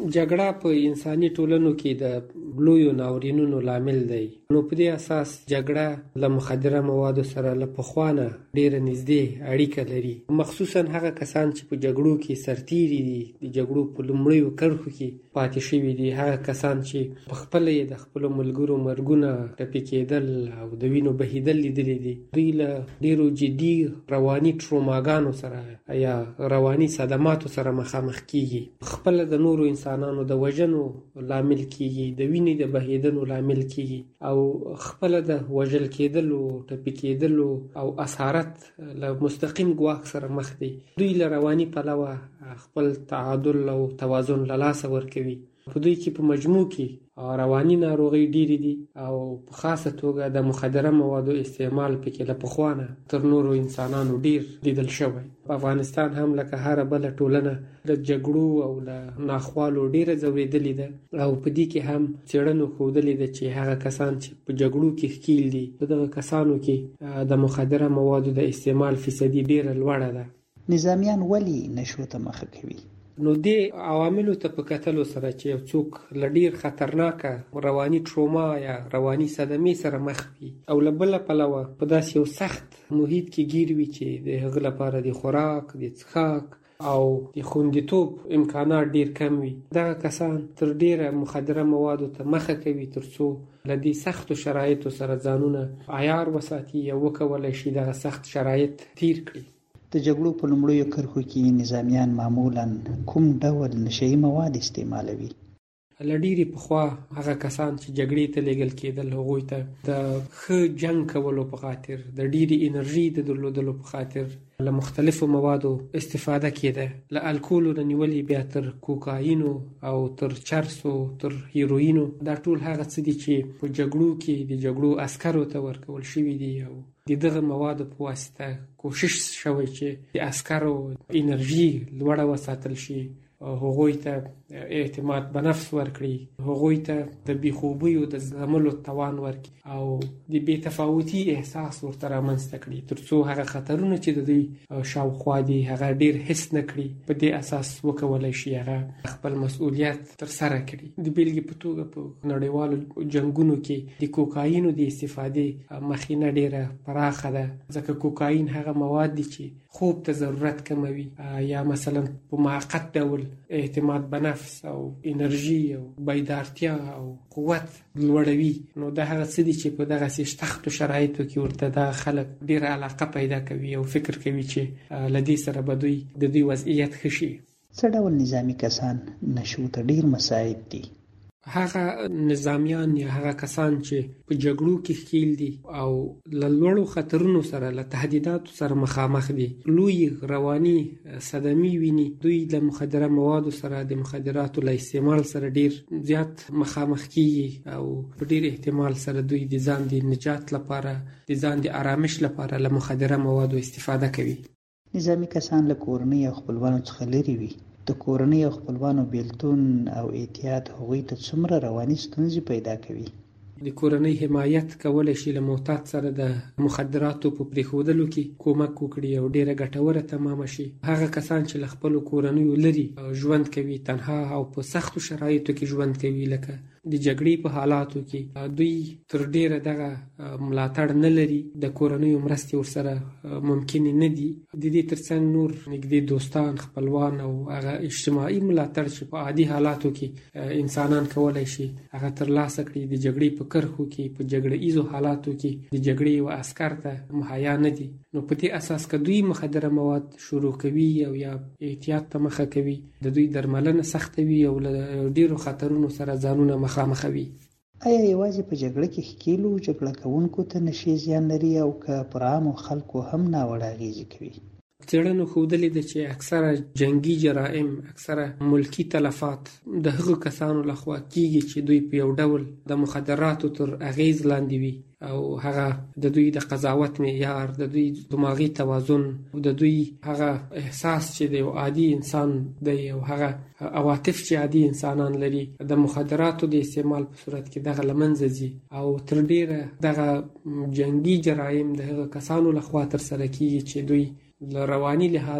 جګړه په انساني ټولنو کې د لویو ناورینونو لامل دی. نو په دې اساس جګړه له مخدره موادو سره له پخوانه ډیره نږدې اړیکه لري. مخصوصا هغه کسان چې په جګړو کې سرتیري دي، د جګړو په لومړیو کرښو کې پاتې شوي دي، هغه کسان چې په خپله یې د خپلو ملګرو مرګونه، ټپي کېدل او د وینو بهیدل لیدلي دي، دوی له ډیرو جدي رواني ټروماګانو سره یا رواني صدماتو سره مخامخ کیږي. خپله د نورو انسانانو د وژنو لامل کیږي، د وینې د بهیدلو لامل کیږي او خپله د وژل کېدلو، ټپي کېدلو او اسارت له مستقیم ګواښ سره مخ دي. دوی له رواني پلوه خپل تعادل او توازن له لاسه ورکوي. په دوی کې په مجموع کې رواني ناروغۍ ډېرې دي او په خاصه توګه د مخدره موادو استعمال پکې له پخوانه تر نورو انسانانو ډېر لیدل شوی. په افغانستان هم لکه هره بله ټولنه د جګړو او له ناخوالو ډېره ځورېدلې ده او په دې کې هم څېړنو ښودلې ده چې هغه کسان چې په جګړو کې ښکیل دي، په دغه کسانو کې د مخدره موادو د استعمال فیصدي ډېره لوړه ده. نظامیان ولې نشو ته مخه کوي؟ نو دې عواملو ته په کتلو سره چې یو څوک له ډېر خطرناکه رواني ټروما یا رواني صدمې سره مخ وي او له بله پلوه په داسې یو سخت محیط کې ګیر وي چې د هغه لپاره د خوراک، د څښاک او د خوندیتوب امکانات ډېر کم وي، دغه کسان تر ډېره مخدره موادو ته مخه کوي تر څو له دې سختو شرایطو سره ځانونه عیار وساتي یا وکولی شي دغه سخت شرایط تیر کړي. د جګړو په لومړیو کرښو کې نظامیان معمولاً کوم ډول نشهیي مواد استعمالوي؟ له ډېرې پخوا هغه کسان چې جګړې ته لیږل کېدل، هغوی ته د ښه جنګ کولو په خاطر، د ډېرې انرژي د درلودلو په خاطر له مختلفو موادو استفاده کېده. له الکولو نه نیولې بیا تر کوکاینو او تر چرسو تر هیروینو، دا ټول هغه څه دي چې په جګړو کې د جګړو عسکرو ته ورکول شوي دي او د دغه موادو په واسطه کوشش شوی چې د عسکرو انرژي لوړه وساتل شي، هغوی ته اعتماد به نفس ورکړي، هغوی ته د بېخوبیو د زغملو توان ورکړي او د بې تفاوتي احساس ورته رامنځته کړي تر څو هغه خطرونه چې د دوی شاوخوا دي هغه ډېر حس نه کړي، په دې اساس وکولی شي هغه خپل مسؤلیت ترسره کړي. د بېلګې په توګه په نړیوالو جنګونو کې د کوکاینو د استفادې مخینه ډېره پراخه ده، ځکه کوکاین هغه مواد دي چې خوب ته ضرورت کموي یا مثلا په موقت ډول اعتماد به نفس او انرژي او بیدارتیا او قوت لوړوي. نو دا هغه څه دي چې په دغسې سختو شرایطو کې ورته دا خلک ډېره علاقه پیدا کوي او فکر کوي چې له دې سره به دوی د دوی وضعیت ښه شي. څه ډول نظامي کسان نشو ته ډېر مساعد دي؟ هغه نظامیان یا هغه کسان چې په جګړو کې ښکیل دي او له لوړو خطرونو سره، له تهدیداتو سره مخامخ دي، لوی رواني صدمې ویني، دوی له مخدره موادو سره، د مخدراتو له استعمال سره ډېر زیات مخامخ کیږي او په ډېر احتمال سره دوی د ځان د نجات لپاره، د ځان د آرامش لپاره له مخدره موادو استفاده کوي. نظامي کسان له کورنۍ او خپلوانو څخه لرې وي. د کورنۍ او خپلوانو بیلتون او اعتیاد هغوی ته څومره رواني ستونزې پیدا کوي؟ د کورنۍ حمایت کولی شي له معتاد سره د مخدراتو په پرېښودلو کې کومک وکړي او ډېره ګټوره تمامه شي. هغه کسان چې له خپلو کورنیو لرې ژوند کوي، تنها او په سختو شرایطو کې ژوند کوي، لکه د جګړې په حالاتو کې، دوی تر ډېره دغه ملاتړ نه لري، د کورنیو مرستې ورسره ممکنې نه دي. د دې ترڅنګ نور نږدې دوستان، خپلوان او هغه اجتماعي ملاتړ چې په عادي حالاتو کې انسانان کولی شي هغه ترلاسه کړي، د جګړې په کرښو کې، په جګړه ایزو حالاتو کې د جګړې یو عسکر ته مهیا نه دي. نو په دې اساس که دوی مخدره مواد شروع کوي او یا احتیاط ته مخه کوي، د دوی درملنه سخته وي او له ډېرو خطرونو سره ځانونه مخامخوي. آیا یوازې په جګړه کې ښکیلو جګړه کوونکو ته نشي زیان لري او که پر عامو خلکو هم ناوړه اغېزې کوي؟ څېړنو ښودلې ده چې اکثره جنگي جرایم، اکثره ملکي تلفات د هغو کسانو لخوا کیږي چې دوی په یو ډول د مخدراتو تر اغېز لاندې وي او هغه د دوی د قضاوت معیار، د دوی دماغي توازن، د دوی هغه احساس چې د یو عادي انسان دی او هغه عواطف چې عادي انسانان لري، د مخدراتو د استعمال په صورت کې دغه له منځه ځي او تر ډېره دغه جنگي جرایم د هغو کسانو لخوا ترسره کیږي چې دوی له رواني لحاظه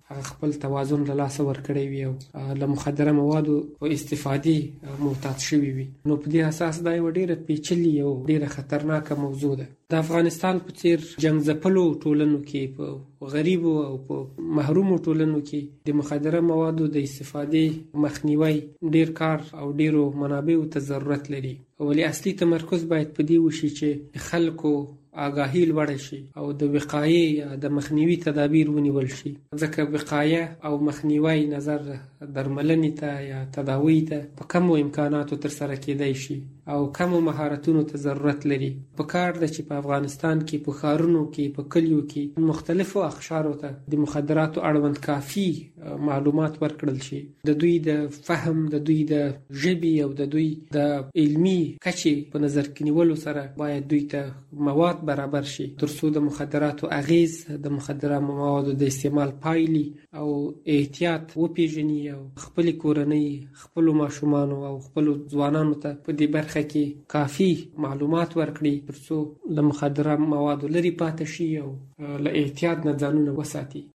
هغه خپل توازن له لاسه ورکړی وي او له مخدره موادو په استفادې معتاد شوي وي. نو په دې اساس دا یو ډیره پیچلې او ډیره خطرناکه موضوع ده. د افغانستان په څیر جنګ ځپلو ټولنو کې، په غریبو او په محرومو ټولنو کې د مخدره موادو د استفادې مخنیوي ډیر کار او ډیرو منابعو ته ضرورت لري. ولی اصلي تمرکز باید په دې وشي چې خلکو آگاهی لوړه شي او د وقایې یا د مخنیوي تدابیر ونیول شي، ځکه وقایه او مخنیوي نظر درملنې ته یا تداوی ته په کمو امکاناتو تر سره کېدای شي او کمو مهارتونو ته ضرورت لري. په کار ده چې په افغانستان کې په ښارونو کې، په کلیو کې مختلفو اقشارو ته د مخدراتو اړوند کافي معلومات ورکړل شي. د دوی د فهم، د دوی د ژبې او د دوی د علمي کچې په نظر کې نیولو سره باید دوی ته مواد برابر شي، ترڅو د مخدراتو اغیز، د مخدره موادو د استعمال پایلې او احتیاط وپیژني او خپل کورنۍ، خپل ماشومان او خپل ځوانانو ته په دې برخه کې کافي معلومات ورکړي، ترڅو د مخدره موادو لري پاتې شي او له احتیاط نه ځانونه وساتي.